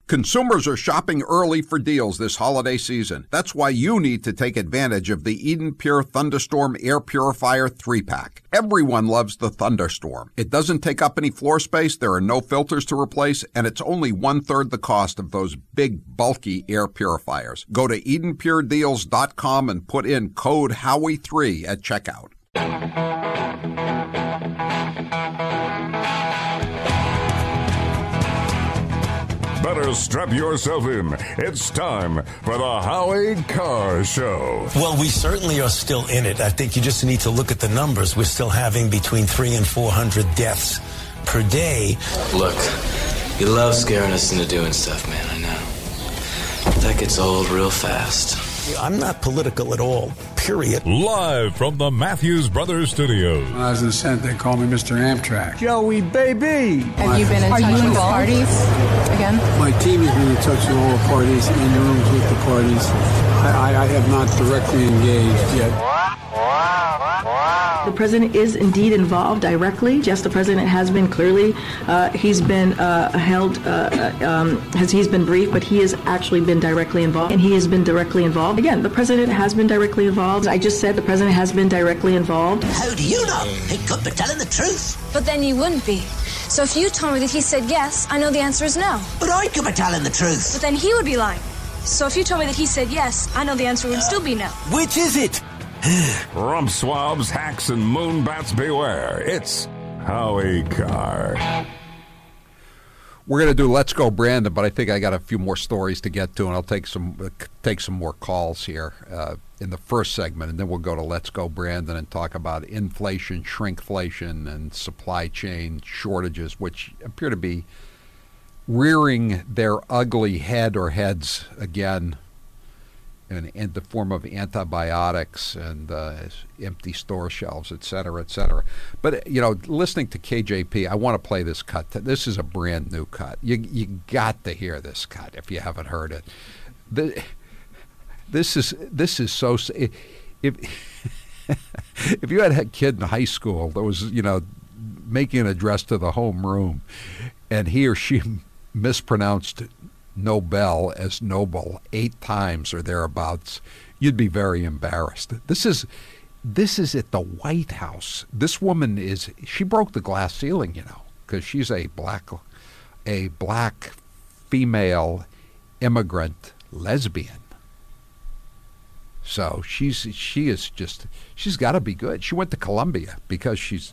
Consumers are shopping early for deals this holiday season. That's why you need to take advantage of the Eden Pure Thunderstorm Air Purifier 3-pack. Everyone loves the Thunderstorm. It doesn't take up any floor space, there are no filters to replace, and it's only 1/3 the cost of those big, bulky air purifiers. Go to EdenPureDeals.com and put in code Howie3 at checkout. Better strap yourself in. It's time for the Howie Carr Show. Well, we certainly are still in it. I think you just need to look at the numbers. We're still having between 300 and 400 deaths per day. Look, you love scaring us into doing stuff, man, I know. But that gets old real fast. I'm not political at all, period. Live from the Matthews Brothers Studios. When I was in the Senate, they called me Mr. Amtrak. Joey, baby! Have you been in touch with parties again? My team has been in touch with all the parties, in the rooms with the parties. I have not directly engaged yet. The president is indeed involved directly. Yes, the president has been clearly, he's been he's been briefed, but he has actually been directly involved, and he has been directly involved. Again, the president has been directly involved. I just said the president has been directly involved. How do you know? He could be telling the truth. But then you wouldn't be. So if you told me that he said yes, I know the answer is no. But I could be telling the truth. But then he would be lying. So if you told me that he said yes, I know the answer would still be no. Which is it? Rump swabs, hacks, and moonbats beware. It's Howie Carr. We're going to do Let's Go Brandon, but I think I got a few more stories to get to, and I'll take some more calls here in the first segment, and then we'll go to Let's Go Brandon and talk about inflation, shrinkflation, and supply chain shortages, which appear to be rearing their ugly head or heads again in the form of antibiotics and empty store shelves, et cetera, et cetera. But, you know, listening to KJP, I want to play this cut. This is a brand new cut. You got to hear this cut if you haven't heard it. This is so... If you had a kid in high school that was, you know, making an address to the home room, and he or she mispronounced Nobel as Noble 8 times or thereabouts, you'd be very embarrassed. This is at the White House. This woman she broke the glass ceiling, you know, because she's a black female immigrant lesbian. So she's got to be good. She went to Columbia because she's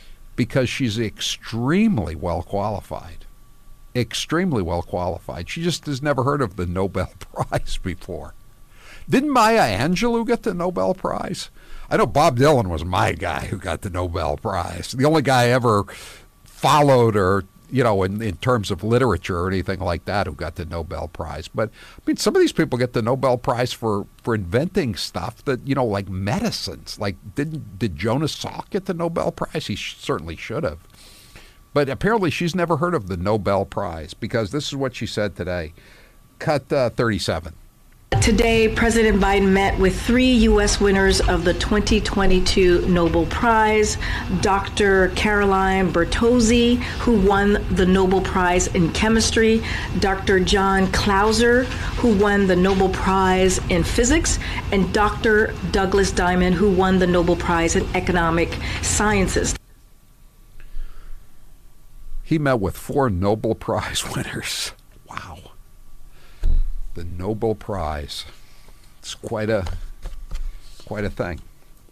extremely well qualified. Extremely well qualified. She just has never heard of the Nobel Prize before. Didn't Maya Angelou get the Nobel Prize? I know Bob Dylan was my guy who got the Nobel Prize. The only guy I ever followed or, you know, in terms of literature or anything like that who got the Nobel Prize. But, I mean, some of these people get the Nobel Prize for inventing stuff that, you know, like medicines. Like, did Jonas Salk get the Nobel Prize? He certainly should have. But apparently she's never heard of the Nobel Prize, because this is what she said today. Cut 37. Today, President Biden met with 3 U.S. winners of the 2022 Nobel Prize. Dr. Caroline Bertozzi, who won the Nobel Prize in Chemistry. Dr. John Clauser, who won the Nobel Prize in Physics. And Dr. Douglas Diamond, who won the Nobel Prize in Economic Sciences. He met with 4 Nobel Prize winners. Wow. The Nobel Prize. It's quite a thing.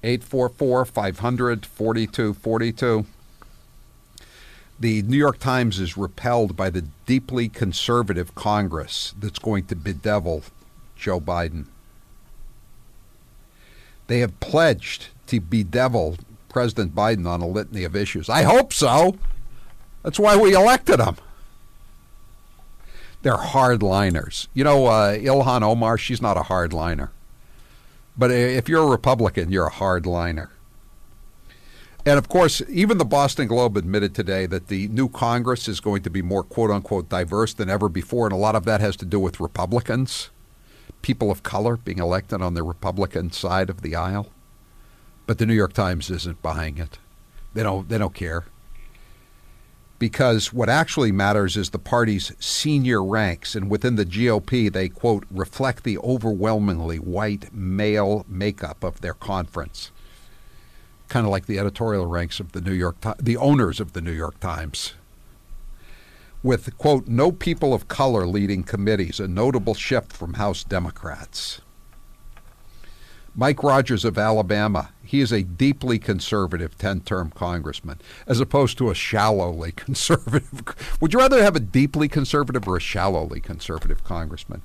844-500-4242. The New York Times is repelled by the deeply conservative Congress that's going to bedevil Joe Biden. They have pledged to bedevil President Biden on a litany of issues. I hope so. That's why we elected them. They're hardliners. You know, Ilhan Omar, she's not a hardliner. But if you're a Republican, you're a hardliner. And, of course, even the Boston Globe admitted today that the new Congress is going to be more, quote-unquote, diverse than ever before, and a lot of that has to do with Republicans, people of color being elected on the Republican side of the aisle. But the New York Times isn't buying it. They don't care. because what actually matters is the party's senior ranks, and within the GOP, they, quote, reflect the overwhelmingly white male makeup of their conference. Kind of like the editorial ranks of the New York Times, the owners of the New York Times. With, quote, no people of color leading committees, a notable shift from House Democrats. Mike Rogers of Alabama, he is a deeply conservative 10-term congressman, as opposed to a shallowly conservative. Would you rather have a deeply conservative or a shallowly conservative congressman?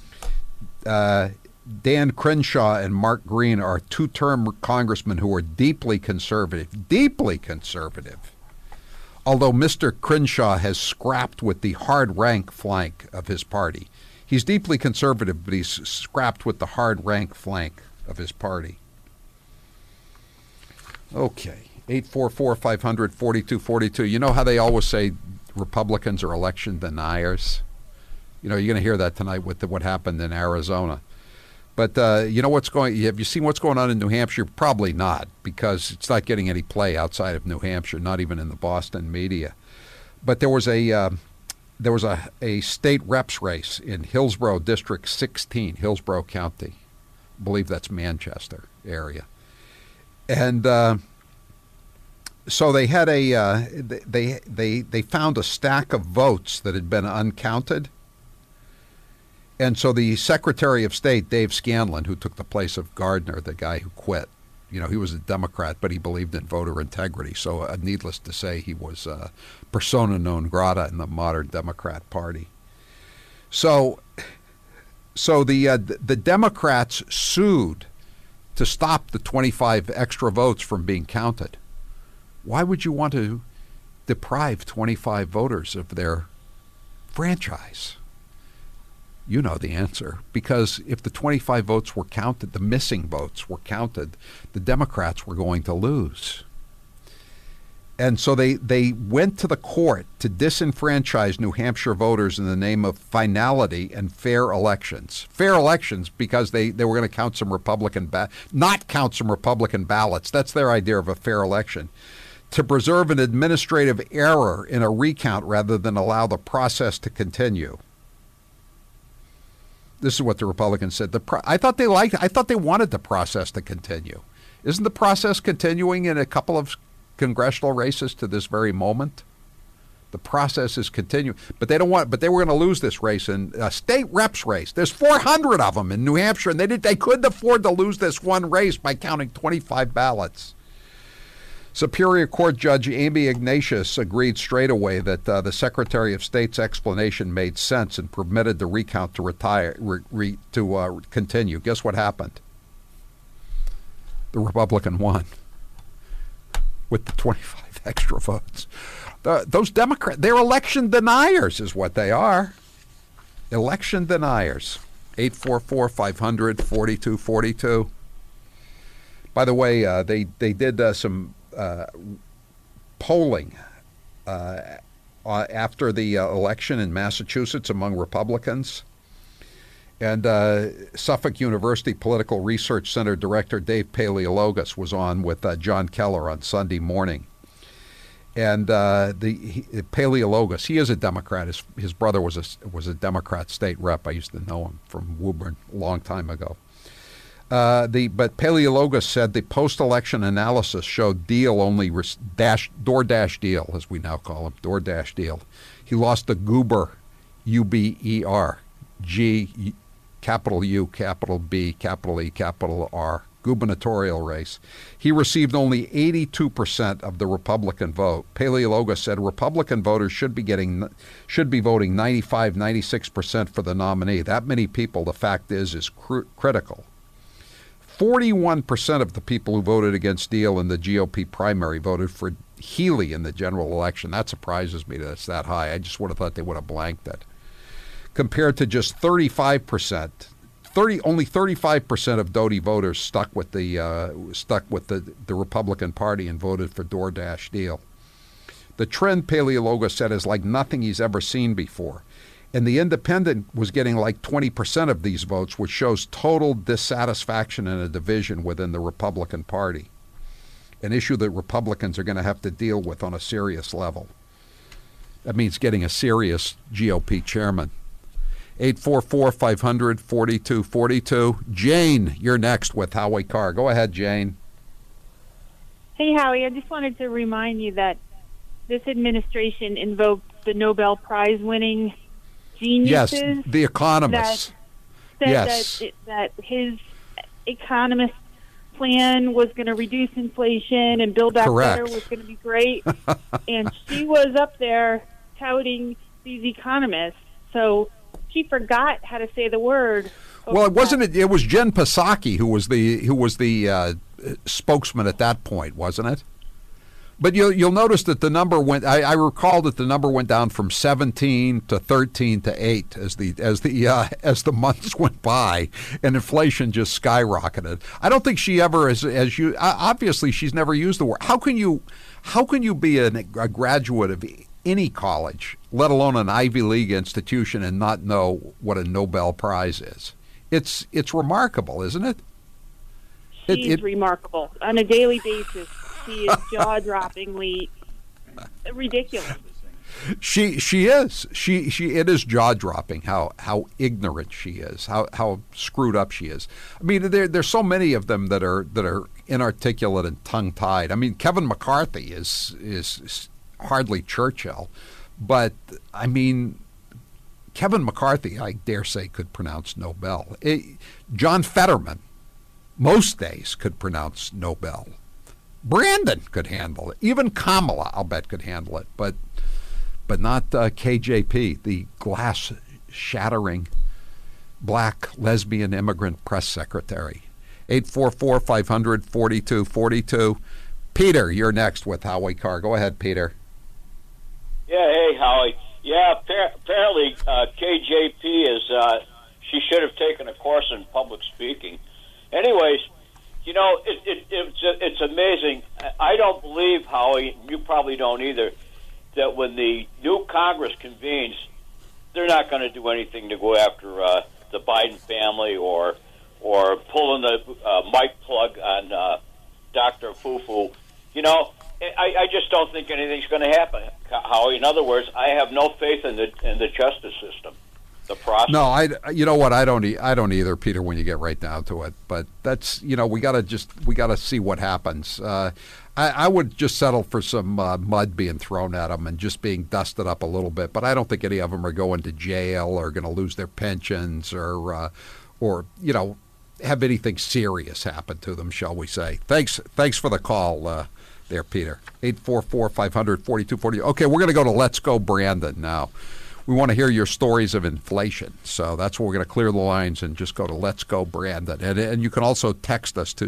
Dan Crenshaw and Mark Green are 2-term congressmen who are deeply conservative, although Mr. Crenshaw has scrapped with the hard rank flank of his party. He's deeply conservative, but he's scrapped with the hard rank flank of his party. Okay, 844-500-4242. You know how they always say Republicans are election deniers? You know, you're going to hear that tonight with what happened in Arizona. But you know have you seen what's going on in New Hampshire? Probably not, because it's not getting any play outside of New Hampshire, not even in the Boston media. But there was a state reps race in Hillsborough District 16, Hillsborough County. I believe that's Manchester area. And so they had they found a stack of votes that had been uncounted. And so the Secretary of State, Dave Scanlon, who took the place of Gardner, the guy who quit, you know, he was a Democrat, but he believed in voter integrity. So needless to say, he was persona non grata in the modern Democrat Party. So the Democrats sued to stop the 25 extra votes from being counted. Why would you want to deprive 25 voters of their franchise? You know the answer. Because if the 25 votes were counted, the missing votes were counted, the Democrats were going to lose. And so they went to the court to disenfranchise New Hampshire voters in the name of finality and fair elections. Fair elections because they were going to count some not count some Republican ballots. That's their idea of a fair election. To preserve an administrative error in a recount rather than allow the process to continue. This is what the Republicans said. I thought they wanted the process to continue. Isn't the process continuing in a couple of congressional races to this very moment? The process is continuing, but they were going to lose this race in a state reps race. There's 400 of them in New Hampshire, and they couldn't afford to lose this one race by counting 25 ballots. Superior Court Judge Amy Ignatius agreed straight away that the Secretary of State's explanation made sense and permitted the recount to continue. Guess what happened? The Republican won with the 25 extra votes. Those Democrats, they're election deniers is what they are. Election deniers. 844-500-4242. By the way, they did some polling after the election in Massachusetts among Republicans. And Suffolk University Political Research Center Director Dave Paleologos was on with John Keller on Sunday morning. And Paleologos, he is a Democrat. His brother was a Democrat state rep. I used to know him from Woburn a long time ago. But Paleologos said the post-election analysis showed Deal only DoorDash Deal, as we now call him, DoorDash Deal. He lost the Goober, U-B-E-R, G, capital U, capital B, capital E, capital R, gubernatorial race. He received only 82% of the Republican vote. Paleologos said Republican voters should be voting 95, 96% for the nominee. That many people, the fact is critical. 41% of the people who voted against Deal in the GOP primary voted for Healy in the general election. That surprises me that it's that high. I just would have thought they would have blanked it. Compared to just 35%, only 35% of Doty voters stuck with the Republican Party and voted for DoorDash Deal. The trend, Paleologos said, is like nothing he's ever seen before. And the Independent was getting like 20% of these votes, which shows total dissatisfaction and a division within the Republican Party, an issue that Republicans are going to have to deal with on a serious level. That means getting a serious GOP chairman. 844-500-4242. Jane, you're next with Howie Carr. Go ahead, Jane. Hey, Howie, I just wanted to remind you that this administration invoked the Nobel Prize-winning geniuses. Yes, the economists. That said that his economist plan was going to reduce inflation and Build Back Better was going to be great. And she was up there touting these economists. So she forgot how to say the word. Well, it wasn't. It was Jen Psaki who was the spokesman at that point, wasn't it? But you'll notice that the number went. I recall that the number went down from 17 to 13 to 8 as the months went by, and inflation just skyrocketed. I don't think she ever, as you obviously she's never used the word. How can you be a graduate of any college, let alone an Ivy League institution, and not know what a Nobel Prize is? It's remarkable, isn't it? She's remarkable on a daily basis. She is jaw-droppingly ridiculous. She is. It is jaw-dropping how ignorant she is, how screwed up she is. I mean, there's so many of them that are inarticulate and tongue-tied. I mean, Kevin McCarthy is hardly Churchill, but I mean, Kevin McCarthy, I dare say, could pronounce Nobel. John Fetterman, most days, could pronounce Nobel. Brandon could handle it. Even Kamala, I'll bet, could handle it. But not KJP, the glass-shattering black lesbian immigrant press secretary. 844-500-4242. Peter, you're next with Howie Carr. Go ahead, Peter. Yeah, hey, Howie. Yeah, apparently KJP is, she should have taken a course in public speaking. Anyways, you know, it's amazing. I don't believe, Howie, you probably don't either, that when the new Congress convenes, they're not going to do anything to go after the Biden family or pulling the mic plug on Dr. Fufu. You know, I just don't think anything's going to happen, Howie. In other words, I have no faith in the justice system. The process. No, you know what? I don't either, Peter. When you get right down to it, but that's we got to see what happens. I would just settle for some mud being thrown at them and just being dusted up a little bit. But I don't think any of them are going to jail or going to lose their pensions or have anything serious happen to them, shall we say? Thanks for the call, there, Peter. 844-500-4240. Okay, we're going to go to Let's Go Brandon now. We want to hear your stories of inflation. So that's where we're going to clear the lines and just go to Let's Go Brandon. And you can also text us to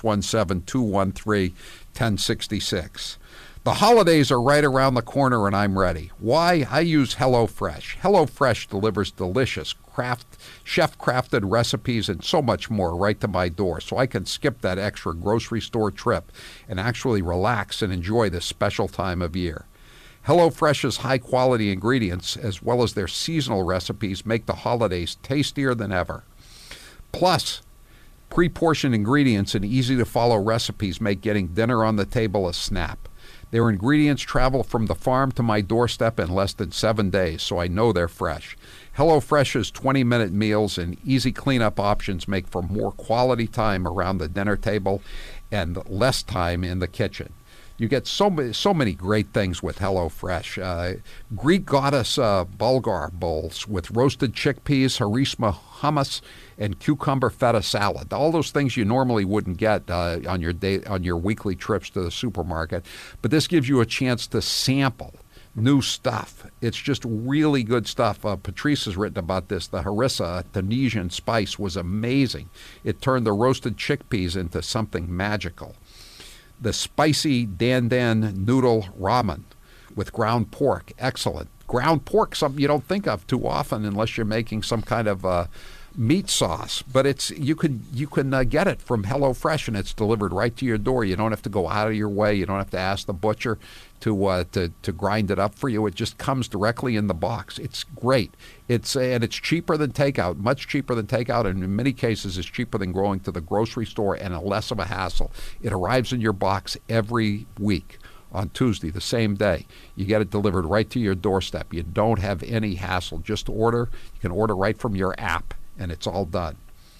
617-213-1066. The holidays are right around the corner and I'm ready. Why? I use HelloFresh. HelloFresh delivers delicious chef-crafted recipes and so much more right to my door, so I can skip that extra grocery store trip and actually relax and enjoy this special time of year. HelloFresh's high-quality ingredients, as well as their seasonal recipes, make the holidays tastier than ever. Plus, pre-portioned ingredients and easy-to-follow recipes make getting dinner on the table a snap. Their ingredients travel from the farm to my doorstep in less than 7 days, so I know they're fresh. HelloFresh's 20-minute meals and easy cleanup options make for more quality time around the dinner table and less time in the kitchen. You get so many great things with HelloFresh. Greek goddess bulgur bowls with roasted chickpeas, harisma hummus, and cucumber feta salad. All those things you normally wouldn't get on your weekly trips to the supermarket. But this gives you a chance to sample new stuff. It's just really good stuff. Patrice has written about this. The harissa, a Tunisian spice, was amazing. It turned the roasted chickpeas into something magical. The spicy dan dan noodle ramen with ground pork, excellent. Ground pork, something you don't think of too often unless you're making some kind of meat sauce. But you can get it from HelloFresh and it's delivered right to your door. You don't have to go out of your way. You don't have to ask the butcher to grind it up for you. It just comes directly in the box. It's great. It's cheaper than takeout, much cheaper than takeout, and in many cases it's cheaper than going to the grocery store and less of a hassle. It arrives in your box every week. on Tuesday, the same day. You get it delivered right to your doorstep. You don't have any hassle. Just order. You can order right from your app, and it's all done.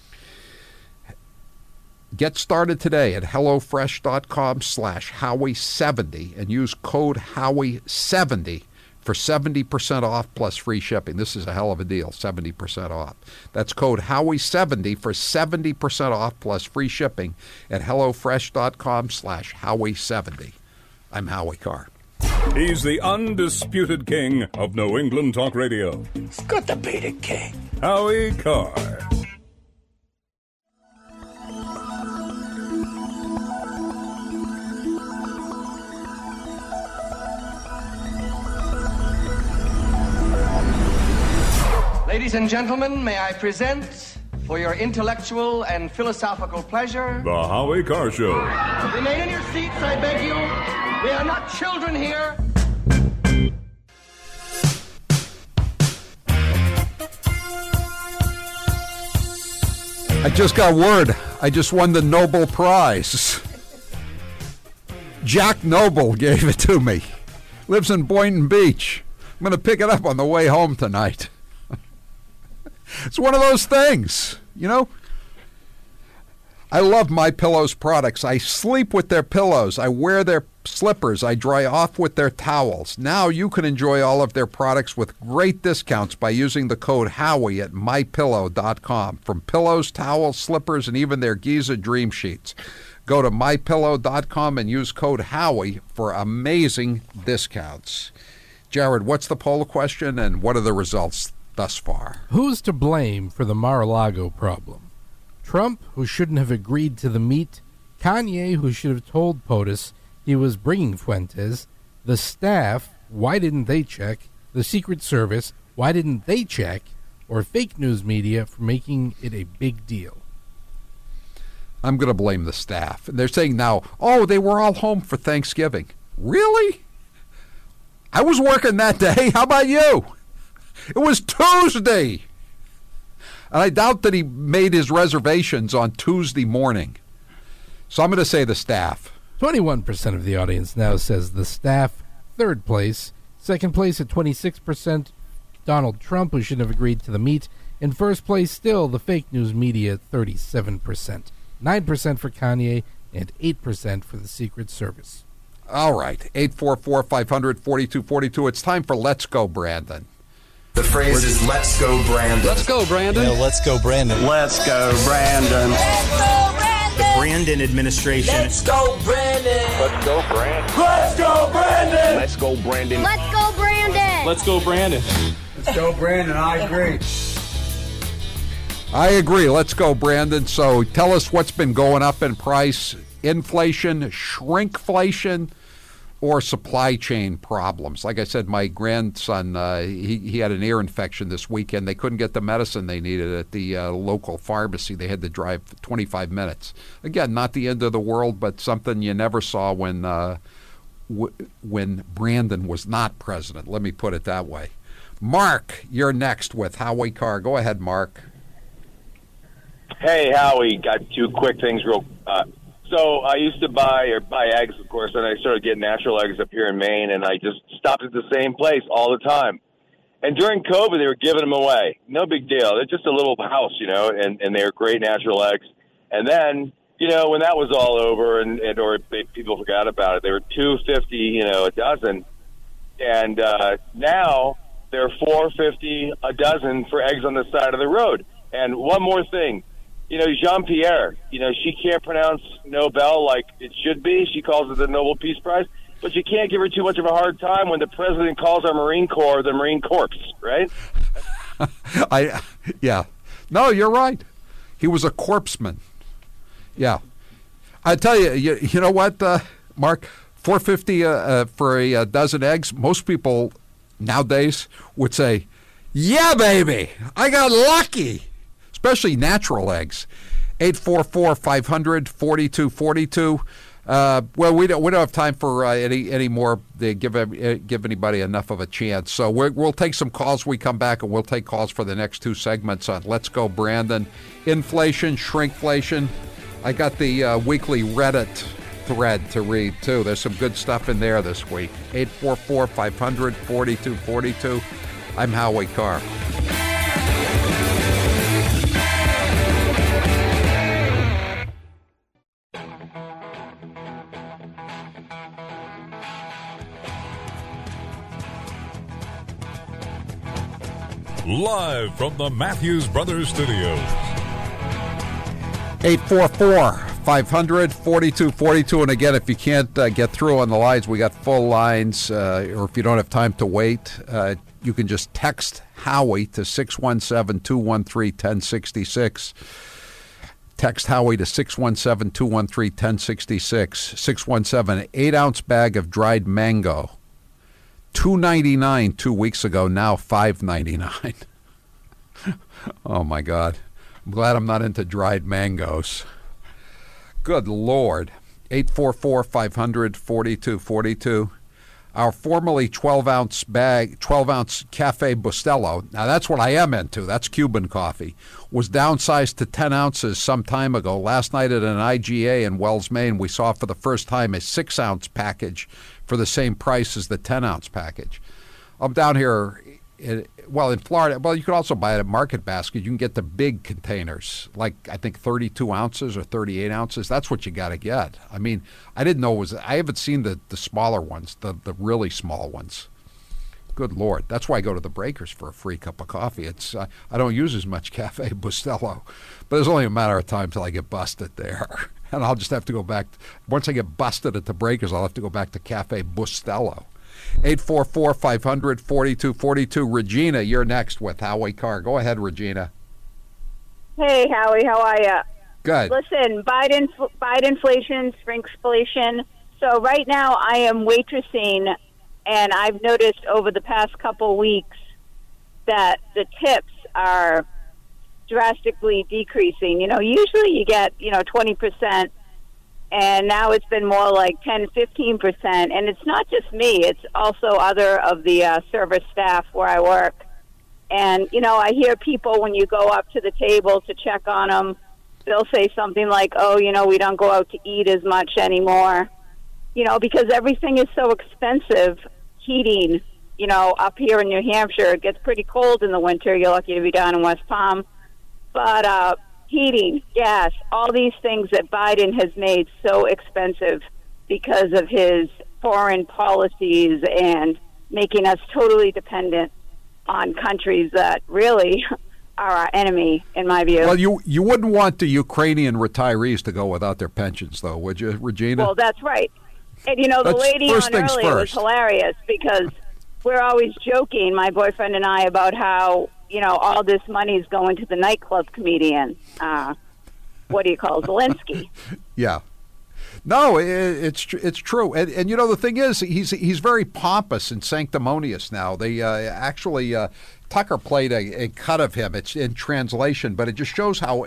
Get started today at HelloFresh.com/Howie70 and use code Howie70 for 70% off plus free shipping. This is a hell of a deal, 70% off. That's code Howie70 for 70% off plus free shipping at HelloFresh.com/Howie70. I'm Howie Carr. He's the undisputed king of New England Talk Radio. It's good to be the king. Howie Carr. Ladies and gentlemen, may I present, for your intellectual and philosophical pleasure, The Howie Carr Show. Remain in your seats, I beg you. We are not children here. I just got word. I just won the Nobel Prize. Jack Noble gave it to me. Lives in Boynton Beach. I'm going to pick it up on the way home tonight. It's one of those things, you know. I love MyPillow's products. I sleep with their pillows. I wear their slippers. I dry off with their towels. Now you can enjoy all of their products with great discounts by using the code Howie at MyPillow.com. From pillows, towels, slippers, and even their Giza Dream Sheets. Go to MyPillow.com and use code Howie for amazing discounts. Jared, what's the poll question and what are the results thus far? Who's to blame for the Mar-a-Lago problem? Trump, who shouldn't have agreed to the meet, Kanye, who should have told POTUS he was bringing Fuentes, the staff, why didn't they check, the Secret Service, why didn't they check, or fake news media for making it a big deal? I'm going to blame the staff. They're saying now, oh, they were all home for Thanksgiving. Really? I was working that day. How about you? It was Tuesday. And I doubt that he made his reservations on Tuesday morning. So I'm going to say the staff. 21% of the audience now says the staff. Third place. Second place at 26%, Donald Trump, who shouldn't have agreed to the meet. In first place, still, the fake news media at 37%. 9% for Kanye and 8% for the Secret Service. All right. 844-500-4242. It's time for Let's Go, Brandon. The phrase is, let's go, Brandon. Let's go, Brandon. Yeah, let's go, Brandon. Let's go, Brandon. Let's go, Brandon. The Brandon administration. Let's go, Brandon. Let's go, Brandon. Let's go, Brandon. Let's go, Brandon. Let's go, Brandon. Let's go, Brandon. Let's go, Brandon. I agree. I agree. Let's go, Brandon. So tell us what's been going up in price. Inflation, shrinkflation, or supply chain problems. Like I said, my grandson, he had an ear infection this weekend. They couldn't get the medicine they needed at the local pharmacy. They had to drive 25 minutes. Again, not the end of the world, but something you never saw when Brandon was not president. Let me put it that way. Mark, you're next with Howie Carr. Go ahead, Mark. Hey, Howie. Got two quick things real So I used to buy eggs, of course, and I started getting natural eggs up here in Maine, and I just stopped at the same place all the time. And during COVID, they were giving them away. No big deal. They're just a little house, and they were great natural eggs. And then, when that was all over or people forgot about it, they were $2.50, a dozen. And now they're $4.50 a dozen for eggs on the side of the road. And one more thing. Jean-Pierre, she can't pronounce Nobel like it should be. She calls it the Nobel Peace Prize. But you can't give her too much of a hard time when the president calls our Marine Corps the Marine Corps, right? Yeah. No, you're right. He was a corpsman. Yeah. I tell you, you know what, Mark? $4.50 for a dozen eggs. Most people nowadays would say, yeah, baby, I got lucky. Especially natural eggs. 844-500-4242. Well, we don't have time for any more to give anybody enough of a chance. So we'll take some calls when we come back, and we'll take calls for the next two segments on Let's Go, Brandon. Inflation, shrinkflation. I got the weekly Reddit thread to read, too. There's some good stuff in there this week. 844-500-4242. I'm Howie Carr. Live from the Matthews Brothers Studios. 844-500-4242. And again, if you can't get through on the lines, we got full lines. Or if you don't have time to wait, you can just text Howie to 617-213-1066. Text Howie to 617-213-1066. 617, 8-ounce bag of dried mango. $2.99 2 weeks ago, now $5.99. Oh, my God. I'm glad I'm not into dried mangoes. Good Lord. 844-500-4242. Our formerly 12-ounce Cafe Bustelo, now that's what I am into, that's Cuban coffee, was downsized to 10 ounces some time ago. Last night at an IGA in Wells, Maine, we saw for the first time a 6-ounce package for the same price as the 10-ounce package. I'm down here, in Florida. Well, you could also buy it at Market Basket. You can get the big containers, like I think 32 ounces or 38 ounces. That's what you got to get. I mean, I didn't know I haven't seen the smaller ones, the really small ones. Good Lord. That's why I go to the Breakers for a free cup of coffee. I don't use as much Cafe Bustelo, but it's only a matter of time till I get busted there. And I'll just have to go back. Once I get busted at the Breakers, I'll have to go back to Cafe Bustelo. 844-500-4242. Regina, you're next with Howie Carr. Go ahead, Regina. Hey, Howie, how are you? Good. Listen, Bidenflation, shrinkflation. So right now I am waitressing, and I've noticed over the past couple weeks that the tips are drastically decreasing. Usually you get, 20%. And now it's been more like 10, 15%. And it's not just me. It's also other of the service staff where I work. And, I hear people when you go up to the table to check on them, they'll say something like, oh, we don't go out to eat as much anymore. Because everything is so expensive. Heating, up here in New Hampshire, it gets pretty cold in the winter. You're lucky to be down in West Palm. But, heating, gas, all these things that Biden has made so expensive because of his foreign policies and making us totally dependent on countries that really are our enemy, in my view. Well, you wouldn't want the Ukrainian retirees to go without their pensions, though, would you, Regina? Well, that's right. And, the lady on earlier was hilarious because we're always joking, my boyfriend and I, about how all this money is going to the nightclub comedian. What do you call Zelensky? Yeah. No, it's true. And the thing is, he's very pompous and sanctimonious now. They actually, Tucker played a cut of him. It's in translation, but it just shows how,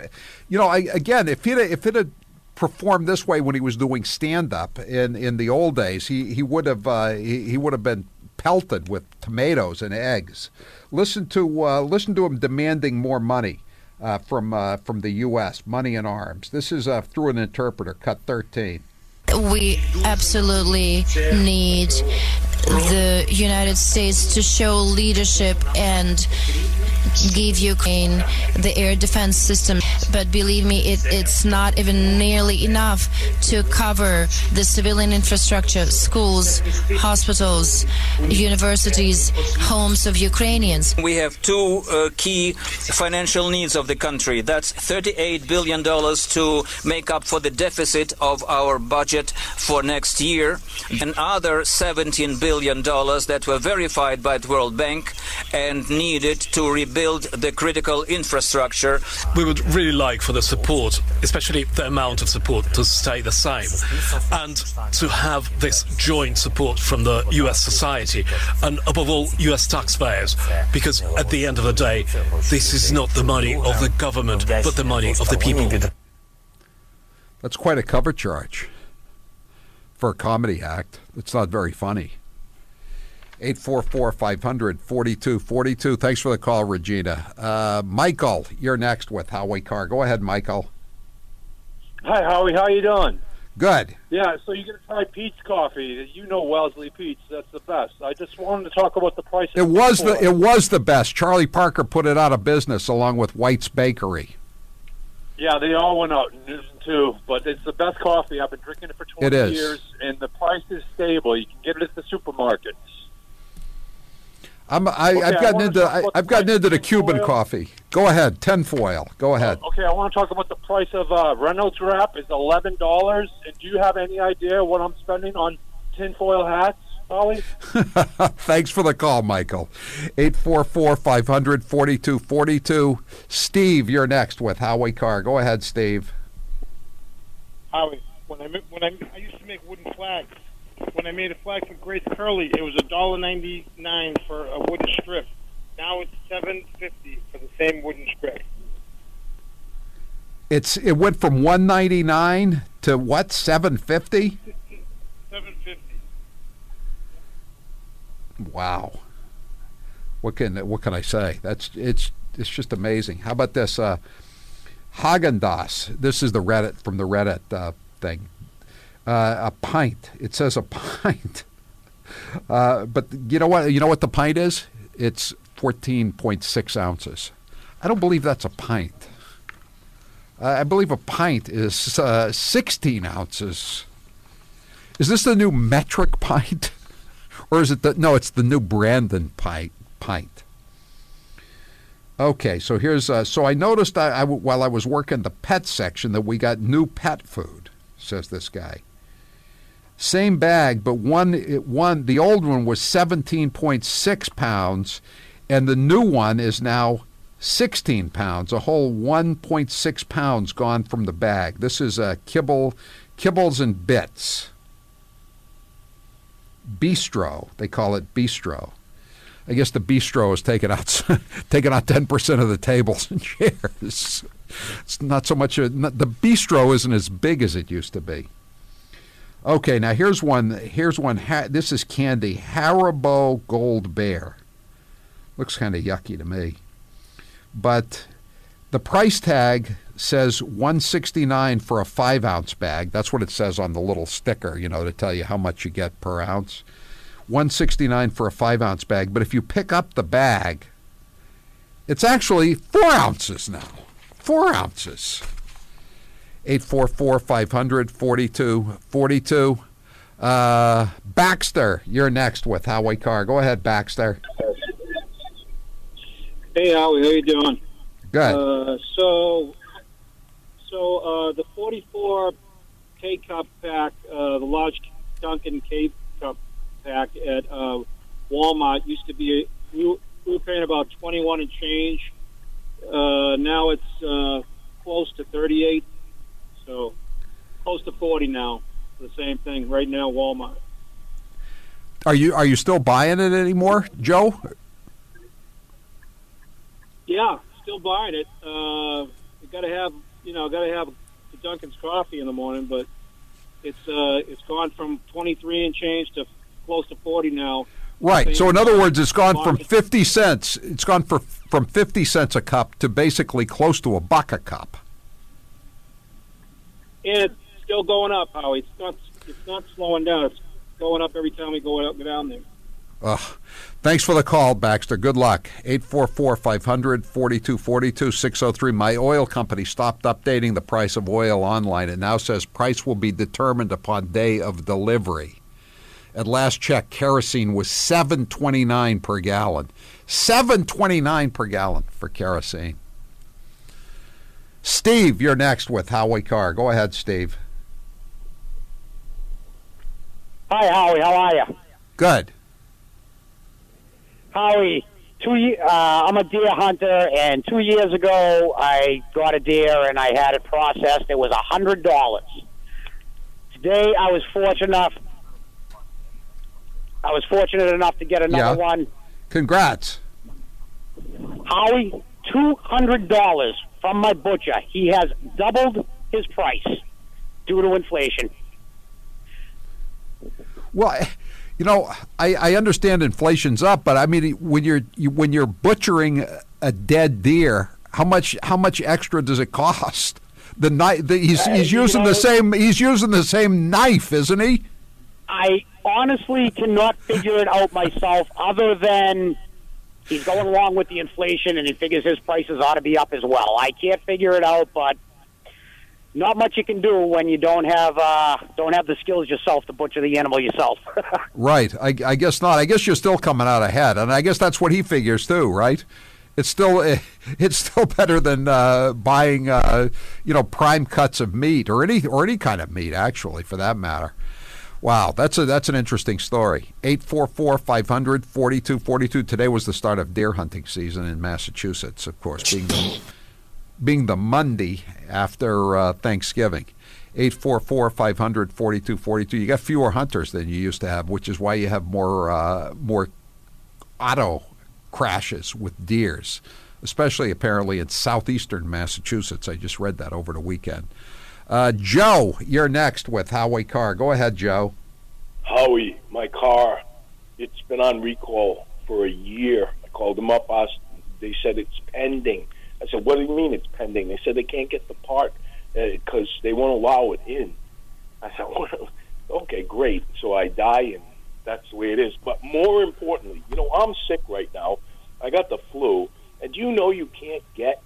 if it had performed this way when he was doing stand-up in the old days, he would have been pelted with tomatoes and eggs. Listen to him demanding more money from the U.S., money in arms. This is through an interpreter, cut 13. We absolutely need the United States to show leadership and give Ukraine the air defense system. But believe me, it's not even nearly enough to cover the civilian infrastructure, schools, hospitals, universities, homes of Ukrainians. We have two key financial needs of the country. That's $38 billion to make up for the deficit of our budget for next year, and other $17 billion that were verified by the World Bank and needed to rebuild the critical infrastructure. We would really like for the support, especially the amount of support, to stay the same and to have this joint support from the US society and above all US taxpayers, because at the end of the day this is not the money of the government but the money of the people. That's quite a cover charge for a comedy act. It's not very funny. 844-500-4242. Thanks for the call, Regina. Michael, you're next with Howie Carr. Go ahead, Michael. Hi, Howie. How you doing? Good. Yeah, so you're going to try Pete's Coffee. You know Wellesley Pete's. That's the best. I just wanted to talk about the price. It was the best. Charlie Parker put it out of business along with White's Bakery. Yeah, they all went out too, but it's the best coffee. I've been drinking it for 20 years, and the price is stable. You can get it at the supermarkets. I've gotten into the Cuban coffee. Go ahead, tinfoil. Go ahead. Okay, I want to talk about the price of Reynolds Wrap is $11. And do you have any idea what I'm spending on tinfoil hats, Holly? Thanks for the call, Michael. 844-500-4242. Steve, you're next with Howie Carr. Go ahead, Steve. Howie, when I used to make wooden flags. When I made a flag for Grace Curley, it was $1.99 for a wooden strip. Now it's $7.50 for the same wooden strip. It went from $1.99 to what? $7.50? $7.50. Wow. What can I say? It's just amazing. How about this? Haagen-Dazs. This is the Reddit thing. A pint. It says a pint. But you know what? You know what the pint is? It's 14.6 ounces. I don't believe that's a pint. I believe a pint is 16 ounces. Is this the new metric pint? Or is it no, it's the new Brandon pint. Okay, so here's so I noticed while I was working the pet section that we got new pet food, says this guy. Same bag, but the old one was 17.6 pounds, and the new one is now 16 pounds. A whole 1.6 pounds gone from the bag. This is Kibbles and Bits. Bistro, they call it Bistro. I guess the bistro is taking out 10% of the tables and chairs. It's not so much the bistro isn't as big as it used to be. Okay, now here's one. This is candy. Haribo Gold Bear. Looks kind of yucky to me. But the price tag says $169 for a 5-ounce bag. That's what it says on the little sticker, to tell you how much you get per ounce. $169 for a 5-ounce bag. But if you pick up the bag, it's actually 4 ounces now. 4 ounces. 844-500-4242. Baxter, you're next with Howie Carr. Go ahead, Baxter. Hey, Howie, how you doing? Good. So the 44 K-Cup pack, the large Dunkin' K-Cup pack at Walmart used to be, we were paying about 21 and change. Now it's close to 38. So close to 40 now. The same thing right now, Walmart. Are you still buying it anymore, Joe? Yeah, still buying it. You gotta have the Dunkin's coffee in the morning, but it's gone from 23 and change to close to 40 now. Right. So in other words, it's gone from 50 cents. It's gone from 50 cents a cup to basically close to $1 a cup. And it's still going up, Howie. It's not slowing down. It's going up every time we go down there. Thanks for the call, Baxter. Good luck. 844-500-4242, 603. My oil company stopped updating the price of oil online. It now says price will be determined upon day of delivery. At last check, kerosene was $7.29 per gallon. $7.29 per gallon for kerosene. Steve, you're next with Howie Carr. Go ahead, Steve. Hi, Howie. How are you? Good. Howie, I'm a deer hunter, and 2 years ago I got a deer and I had it processed. It was $100. Today I was fortunate enough to get another one. Congrats. Howie, $200 from my butcher. He has doubled his price due to inflation. Well, I understand inflation's up, but I mean, when you're butchering a dead deer, how much extra does it cost? He's using the same. He's using the same knife, isn't he? I honestly cannot figure it out myself, other than he's going along with the inflation, and he figures his prices ought to be up as well. I can't figure it out, but not much you can do when you don't have the skills yourself to butcher the animal yourself. Right. I guess not. I guess you're still coming out ahead, and I guess that's what he figures too, right? It's still better than buying prime cuts of meat or any kind of meat, actually, for that matter. Wow, that's an interesting story. 844-500-4242. Today was the start of deer hunting season in Massachusetts, of course, being the Monday after Thanksgiving. 844-500-4242. You got fewer hunters than you used to have, which is why you have more auto crashes with deers, especially apparently in southeastern Massachusetts. I just read that over the weekend. Joe, you're next with Howie Carr. Go ahead, Joe. Howie, my car, it's been on recall for a year. I called them up. They said it's pending. I said, what do you mean it's pending? They said they can't get the part because they won't allow it in. I said, well, okay, great. So I die, and that's the way it is. But more importantly, I'm sick right now. I got the flu. And do you know you can't get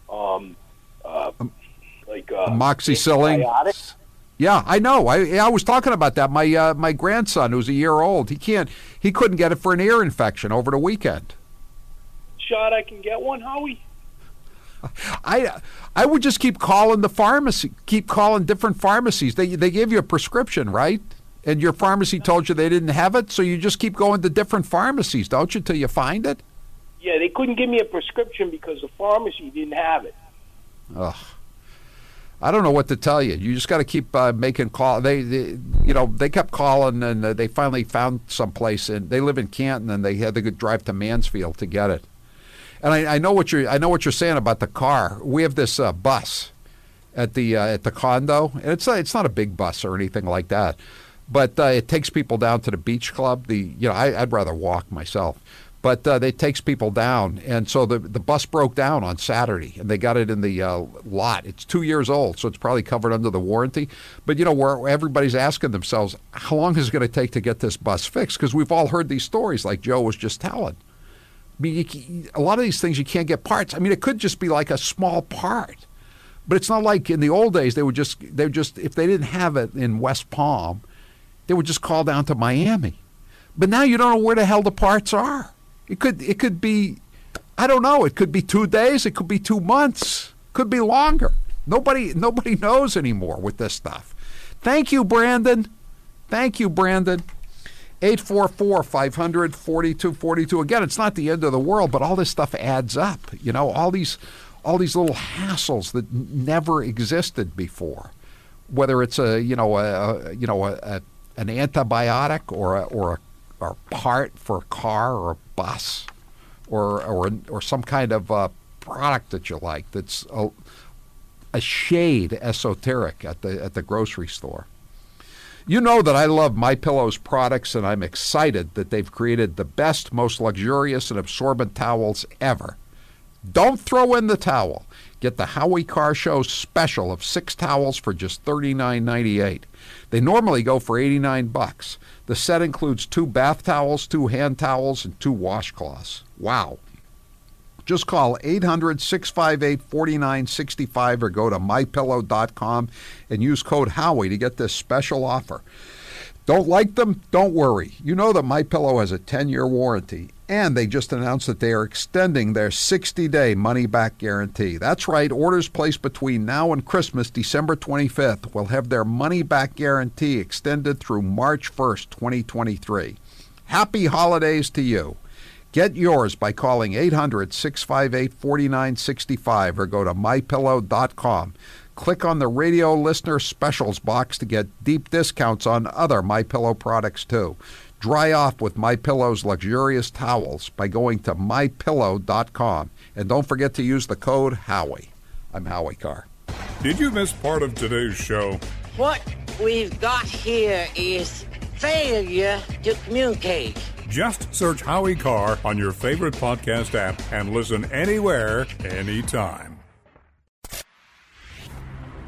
amoxicillin? Antibiotics? Yeah, I know. I was talking about that. My grandson, who's a year old, he couldn't get it for an ear infection over the weekend. Shot, I can get one, Howie? I would just keep calling the pharmacy, keep calling different pharmacies. They gave you a prescription, right? And your pharmacy told you they didn't have it, so you just keep going to different pharmacies, don't you, till you find it? Yeah, they couldn't give me a prescription because the pharmacy didn't have it. Ugh. I don't know what to tell you. You just got to keep making calls. They kept calling, and they finally found some place. And they live in Canton, and they had to drive to Mansfield to get it. And I know what you're saying about the car. We have this bus at the condo, and it's not a big bus or anything like that, but it takes people down to the beach club. I'd rather walk myself. But it takes people down, and so the bus broke down on Saturday, and they got it in the lot. It's 2 years old, so it's probably covered under the warranty. But, where everybody's asking themselves, how long is it going to take to get this bus fixed? Because we've all heard these stories like Joe was just telling. I mean, a lot of these things you can't get parts. I mean, it could just be like a small part. But it's not like in the old days they would just if they didn't have it in West Palm, they would just call down to Miami. But now you don't know where the hell the parts are. It could be, I don't know, it could be 2 days, it could be 2 months, could be longer. Nobody knows anymore with this stuff. Thank you, Brandon. 844-500-4242. Again, it's not the end of the world, but all this stuff adds up. All these little hassles that never existed before. Whether it's an antibiotic or a part for a car or a bus or some kind of product that you like that's a shade esoteric at the grocery store. You know that I love MyPillow's products, and I'm excited that they've created the best, most luxurious and absorbent towels ever. Don't throw in the towel. Get the Howie Carr Show special of 6 towels for just $39.98. They normally go for $89. The set includes 2 bath towels, 2 hand towels, and 2 washcloths. Wow. Just call 800-658-4965 or go to MyPillow.com and use code Howie to get this special offer. Don't like them? Don't worry. You know that MyPillow has a 10-year warranty, and they just announced that they are extending their 60-day money-back guarantee. That's right. Orders placed between now and Christmas, December 25th, will have their money-back guarantee extended through March 1st, 2023. Happy holidays to you. Get yours by calling 800-658-4965 or go to MyPillow.com. Click on the radio listener specials box to get deep discounts on other MyPillow products too. Dry off with MyPillow's luxurious towels by going to MyPillow.com. And don't forget to use the code Howie. I'm Howie Carr. Did you miss part of today's show? What we've got here is failure to communicate. Just search Howie Carr on your favorite podcast app and listen anywhere, anytime.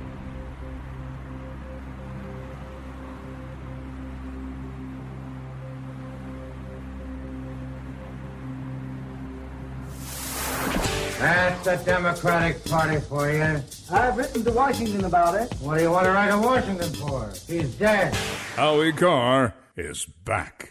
That's the Democratic Party for you. I've written to Washington about it. What do you want to write to Washington for? He's dead. Howie Carr is back.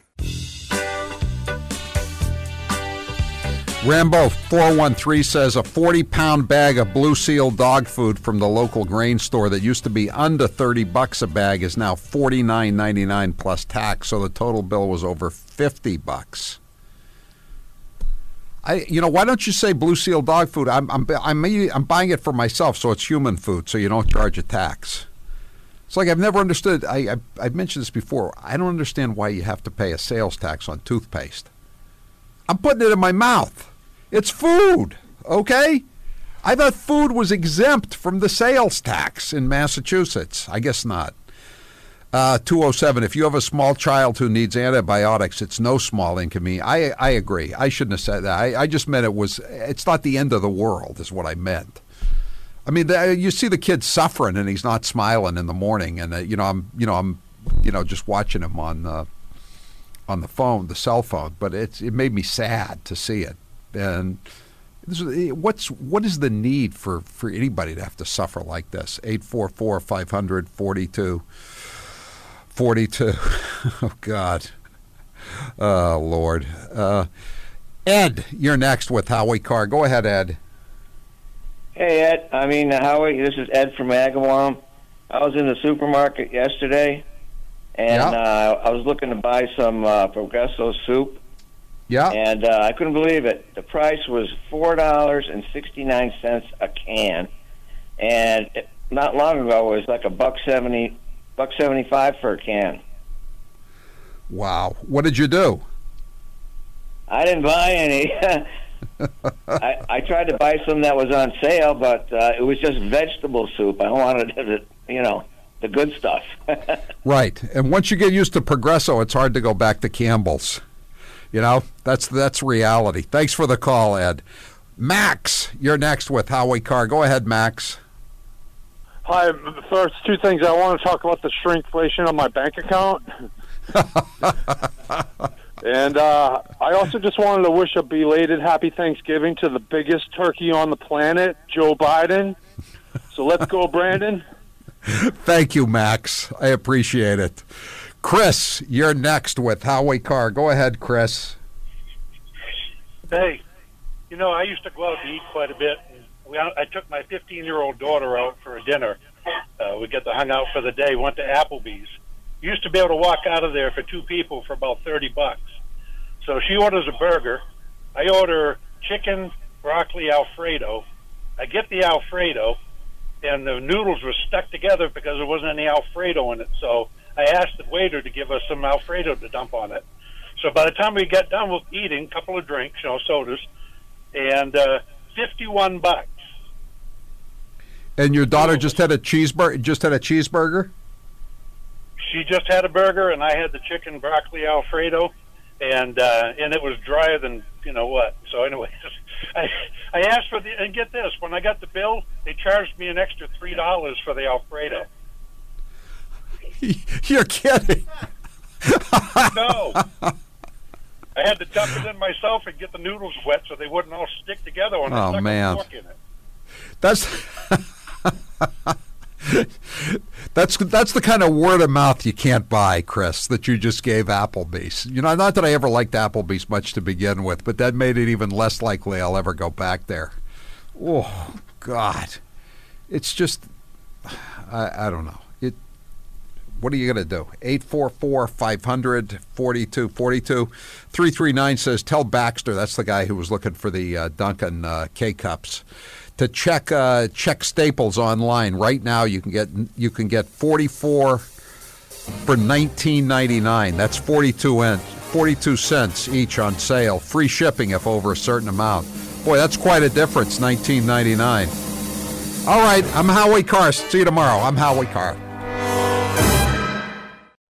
Rambo 413 says a 40-pound bag of Blue Seal dog food from the local grain store that used to be under $30 a bag is now $49.99 plus tax, so the total bill was over $50. Why don't you say Blue Seal dog food? I'm buying it for myself, so it's human food, so you don't charge a tax. It's like I've never understood. I've mentioned this before. I don't understand why you have to pay a sales tax on toothpaste. I'm putting it in my mouth. It's food, okay? I thought food was exempt from the sales tax in Massachusetts. I guess not. 207, if you have a small child who needs antibiotics, it's no small inconvenience. I agree. I shouldn't have said that. I just meant it's not the end of the world is what I meant. I mean, you see the kid suffering and he's not smiling in the morning, and I'm just watching him on the phone, the cell phone, but it made me sad to see it. And what is the need for anybody to have to suffer like this? 844-500-4242. Oh, God. Oh, Lord. Ed, you're next with Howie Carr. Go ahead, Ed. Hey, Ed. Howie, this is Ed from Agawam. I was in the supermarket yesterday, and I was looking to buy some Progresso soup. Yeah. And I couldn't believe it. The price was $4.69 a can, and not long ago it was like $1.75 for a can. Wow. What did you do? I didn't buy any. I tried to buy some that was on sale, but it was just vegetable soup. I wanted it, the good stuff. Right. And once you get used to Progresso, it's hard to go back to Campbell's. That's reality. Thanks for the call, Ed. Max, you're next with Howie Carr. Go ahead, Max. Hi. First, two things. I want to talk about the shrinkflation on my bank account. And I also just wanted to wish a belated happy Thanksgiving to the biggest turkey on the planet, Joe Biden. So let's go, Brandon. Thank you, Max. I appreciate it. Chris, you're next with Howie Carr. Go ahead, Chris. Hey, I used to go out to eat quite a bit. I took my 15-year-old daughter out for a dinner. We got to hang out for the day, went to Applebee's. You used to be able to walk out of there for two people for about $30. So she orders a burger. I order chicken, broccoli, Alfredo. I get the Alfredo, and the noodles were stuck together because there wasn't any Alfredo in it. So I asked the waiter to give us some Alfredo to dump on it. So by the time we got done with eating, a couple of drinks, sodas, and $51. And your daughter just had a cheeseburger? She just had a burger, and I had the chicken broccoli Alfredo, and it was drier than what. So anyway, I asked for and get this, when I got the bill, they charged me an extra $3 for the Alfredo. You're kidding. No. I had to dump it in myself and get the noodles wet so they wouldn't all stick together when I stuck a fork in it. That's the kind of word of mouth you can't buy, Chris, that you just gave Applebee's. Not that I ever liked Applebee's much to begin with, but that made it even less likely I'll ever go back there. Oh, God. It's just, I don't know. What are you going to do? 844-500-4242. 339 says, tell Baxter, that's the guy who was looking for the Dunkin' K-Cups, to check Staples online. Right now you can get 44 for $19.99. That's 42 cents each on sale. Free shipping if over a certain amount. Boy, that's quite a difference, $19.99. All right, I'm Howie Carr. See you tomorrow. I'm Howie Carr.